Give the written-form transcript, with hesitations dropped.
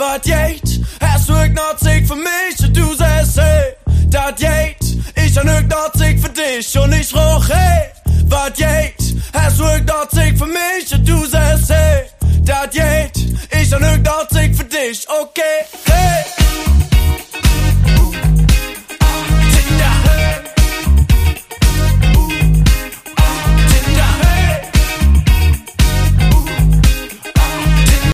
wat jeet? Hast du noch Zeit für mich? Und du sagst, hey, dat jeet. Ich hab noch Zeit für dich und ich roch, hey, wat jeet? Hast du noch Zeit für mich? Und du sagst, hey, dat jeet. Ich hab noch Zeit für dich, okay, hey.